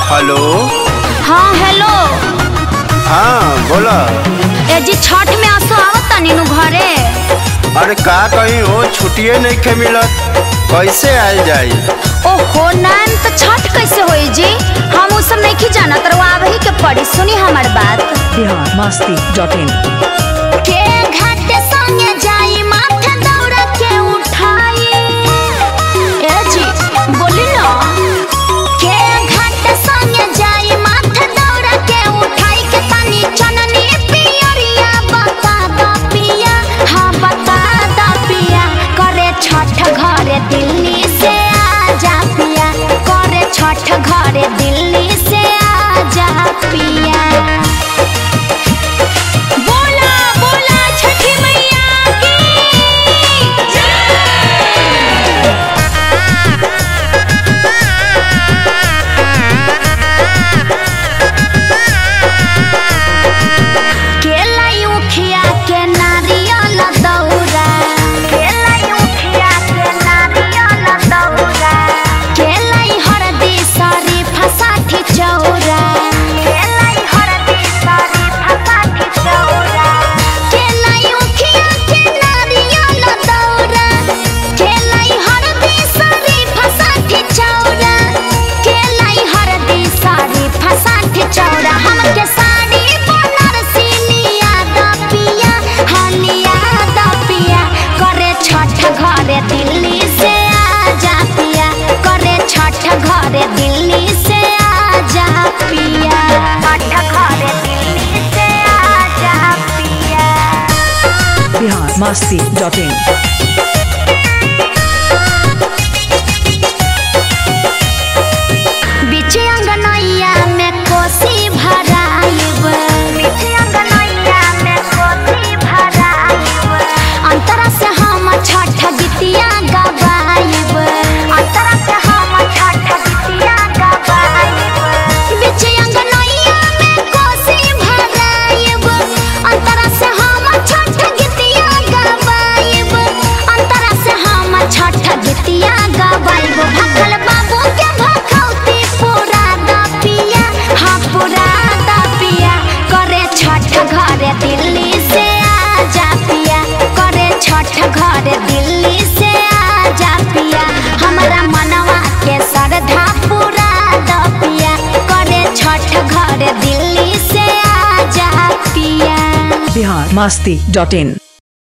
Hello. हाँ hello. हाँ बोला। ए जी छठ में आसो आवत तनी नु घरे। अरे का कहीं हो, छुट्टिए नहीं के मिलत, कैसे आयल जाई? ओहो नाम तो छठ कैसे होई जी, हम उ सब नहीं जाना तर आवे के पड़ी। सुनी हमार बात। biharmasti.in के घाट संगे जाई माथे दौड़ा के उठाई। ए जी बोली ना। के घाट संगे जाई माथे दौड़ा के उठाई के तनी चननी पियरिया बता द पिया। हाँ बता द पिया। करे छठ घरे दिल्ली से आजा पिया। करे छठ घरे दिल्ली से आजा पिया। दिल्ली से आजा पिया। करे छठ घरे दिल्ली से आजा पिया। छठ घरे दिल्ली से आजा पिया। biharmasti.in बीच अंगनैया में कोसी भराइब। बीच अंगनैया में कोसी भराइब। अंतरा से हम छठ गीतिया गवाइब। अंतरा से हम छठ गीतिया गवाइब। बीच अंगनैया में कोसी भराइब। अंतरा से हम छठ गीतिया गवाइब। अंतरा से हम छठ गीतिया गवाइब। भखल बाबू के भखौती पूरा द पिया। हाँ पूरा द पिया। करे छठ घरे दिल्ली से आजा पिया। करे छठ घरे दिल्ली से आजा पिया। हमारा मनवा के श्रद्धा पूरा द पिया। करे छठ घरे दिल्ली से आजा पिया। biharmasti.in